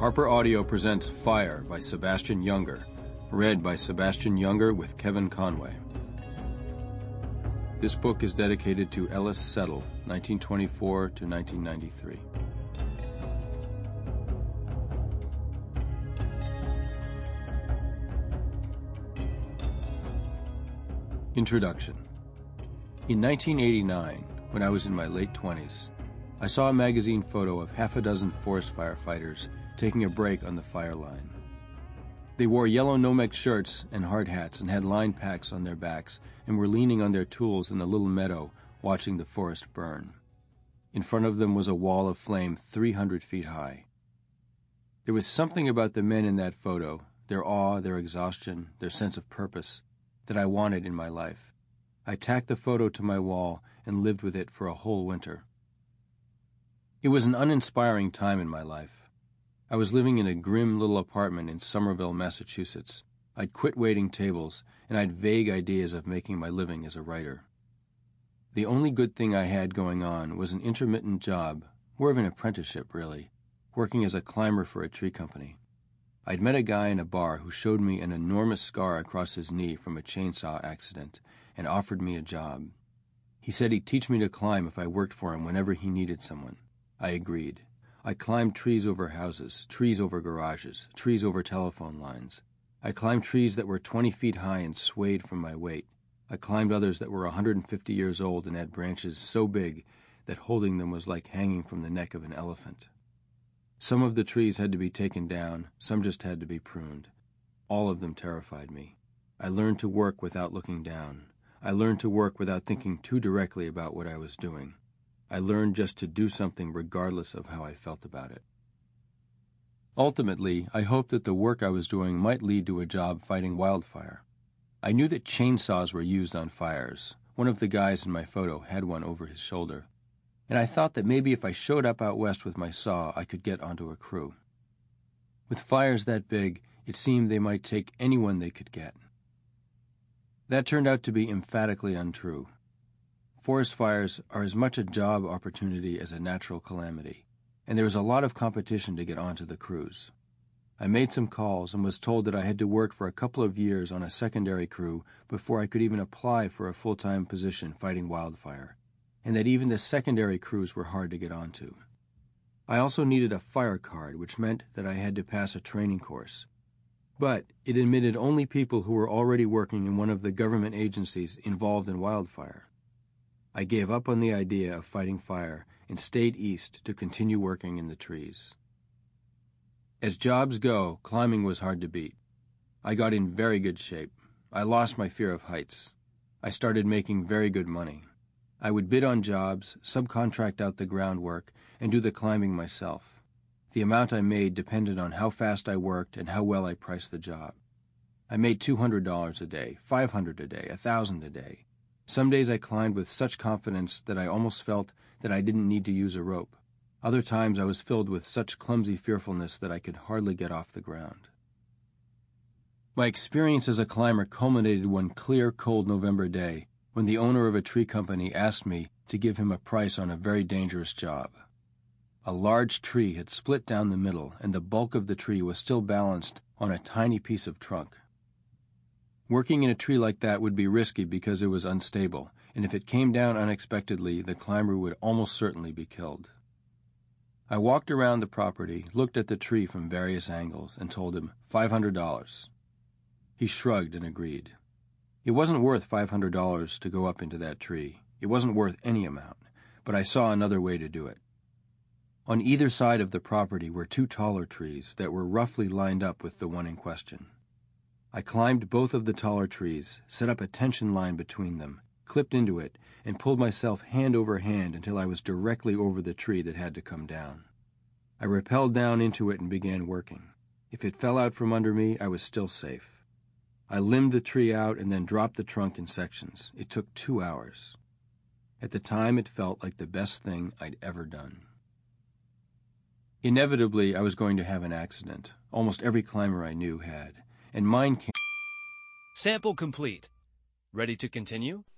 Harper Audio presents Fire by Sebastian Junger, read by Sebastian Junger with Kevin Conway. This book is dedicated to Ellis Settle, 1924 to 1993. Introduction. In 1989, when I was in my late 20s, I saw a magazine photo of half a dozen forest firefighters taking a break on the fire line. They wore yellow Nomex shirts and hard hats and had line packs on their backs and were leaning on their tools in a little meadow watching the forest burn. In front of them was a wall of flame 300 feet high. There was something about the men in that photo, their awe, their exhaustion, their sense of purpose, that I wanted in my life. I tacked the photo to my wall and lived with it for a whole winter. It was an uninspiring time in my life. I was living in a grim little apartment in Somerville, Massachusetts. I'd quit waiting tables, and I'd vague ideas of making my living as a writer. The only good thing I had going on was an intermittent job, more of an apprenticeship, really, working as a climber for a tree company. I'd met a guy in a bar who showed me an enormous scar across his knee from a chainsaw accident and offered me a job. He said he'd teach me to climb if I worked for him whenever he needed someone. I agreed. I climbed trees over houses, trees over garages, trees over telephone lines. I climbed trees that were 20 feet high and swayed from my weight. I climbed others that were 150 years old and had branches so big that holding them was like hanging from the neck of an elephant. Some of the trees had to be taken down, some just had to be pruned. All of them terrified me. I learned to work without looking down. I learned to work without thinking too directly about what I was doing. I learned just to do something regardless of how I felt about it. Ultimately, I hoped that the work I was doing might lead to a job fighting wildfire. I knew that chainsaws were used on fires. One of the guys in my photo had one over his shoulder. And I thought that maybe if I showed up out west with my saw, I could get onto a crew. With fires that big, it seemed they might take anyone they could get. That turned out to be emphatically untrue. Forest fires are as much a job opportunity as a natural calamity, and there was a lot of competition to get onto the crews. I made some calls and was told that I had to work for a couple of years on a secondary crew before I could even apply for a full-time position fighting wildfire, and that even the secondary crews were hard to get onto. I also needed a fire card, which meant that I had to pass a training course. But it admitted only people who were already working in one of the government agencies involved in wildfire. I gave up on the idea of fighting fire and stayed east to continue working in the trees. As jobs go, climbing was hard to beat. I got in very good shape. I lost my fear of heights. I started making very good money. I would bid on jobs, subcontract out the groundwork, and do the climbing myself. The amount I made depended on how fast I worked and how well I priced the job. I made $200 a day, $500 a day, $1,000 a day. Some days I climbed with such confidence that I almost felt that I didn't need to use a rope. Other times I was filled with such clumsy fearfulness that I could hardly get off the ground. My experience as a climber culminated one clear, cold November day when the owner of a tree company asked me to give him a price on a very dangerous job. A large tree had split down the middle, and the bulk of the tree was still balanced on a tiny piece of trunk. Working in a tree like that would be risky because it was unstable, and if it came down unexpectedly, the climber would almost certainly be killed. I walked around the property, looked at the tree from various angles, and told him $500. He shrugged and agreed. It wasn't worth $500 to go up into that tree. It wasn't worth any amount, but I saw another way to do it. On either side of the property were two taller trees that were roughly lined up with the one in question. I climbed both of the taller trees, set up a tension line between them, clipped into it, and pulled myself hand over hand until I was directly over the tree that had to come down. I rappelled down into it and began working. If it fell out from under me, I was still safe. I limbed the tree out and then dropped the trunk in sections. It took 2 hours. At the time, it felt like the best thing I'd ever done. Inevitably, I was going to have an accident. Almost every climber I knew had. And mine came. Sample complete. Ready to continue?